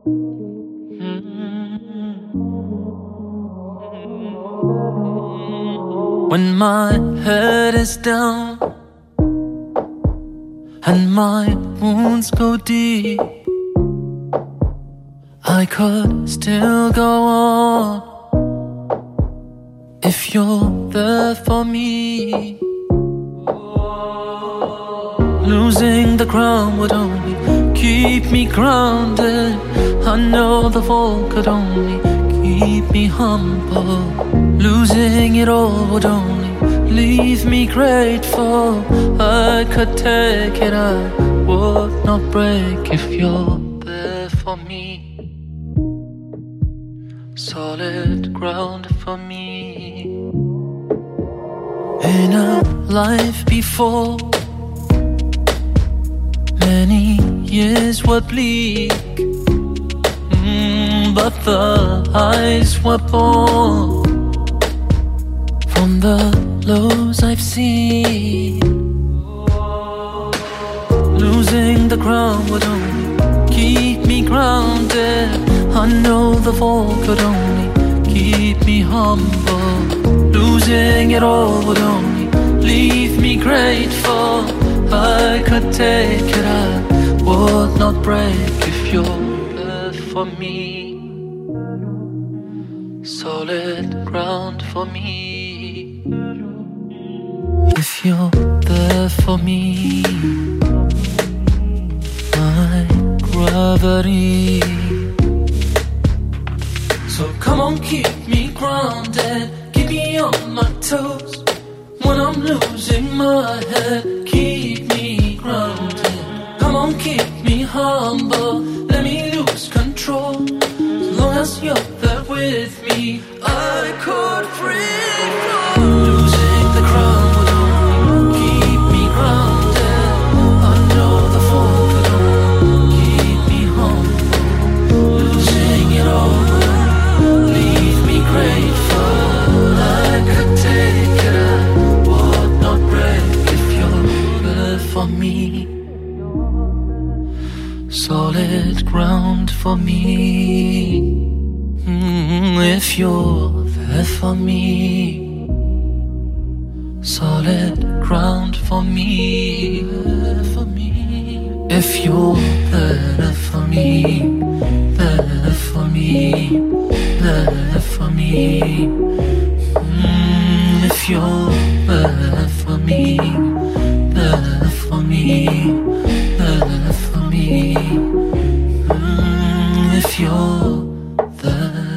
When my head is down and my wounds go deep, I could still go on if you're there for me. Losing the crown would only keep me grounded. I know the fall could only keep me humble. Losing it all would only leave me grateful. I could take it, I would not break if you're there for me. Solid ground for me. In a life before, many years were bleak, but the highs were born from the lows I've seen. Losing the crown would only keep me grounded. I know the fall could only keep me humble. Losing it all would only leave me grateful. I could take it, I would not break if you're there for me. Solid ground for me. If you're there for me, my gravity. So come on, keep me grounded, keep me on my toes. When I'm losing my head, keep me grounded. Come on, keep me humble, let me lose control. As long as you're there with me, I could free fall. Losing the crown would only keep me grounded. I know the fall could only keep me humble. Losing it all would leave me grateful. I could take it, I would not break if you're there for me. Solid ground for me. If you're there for me, solid ground for me. If you're there for me, there for me, there for me. If you're there for me, there for me, there for me. If you're there